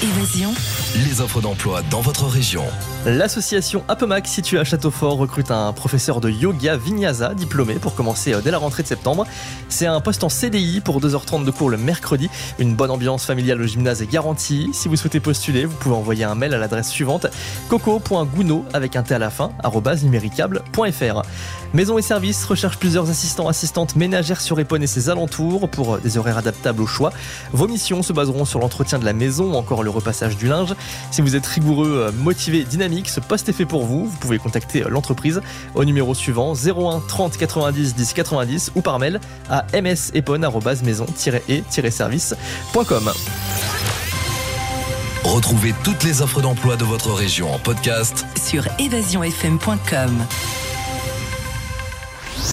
Évasion, les offres d'emploi dans votre région. L'association Apemac, située à Châteaufort, recrute un professeur de yoga vinyasa diplômé pour commencer dès la rentrée de septembre. C'est un poste en CDI pour 2h30 de cours le mercredi. Une bonne ambiance familiale au gymnase est garantie. Si vous souhaitez postuler, vous pouvez envoyer un mail à l'adresse suivante: coco.gouno avec un T à la fin, @numéricable.fr. Maison et Services recherche plusieurs assistantes ménagères sur Épône et ses alentours pour des horaires adaptables au choix. Vos missions se baseront sur l'entretien de la maison ou encore le repassage du linge. Si vous êtes rigoureux, motivé, dynamique, ce poste est fait pour vous. Vous pouvez contacter l'entreprise au numéro suivant 01 30 90 10 90 ou par mail à msepone@maison-e-service.com. Retrouvez toutes les offres d'emploi de votre région en podcast sur évasionfm.com.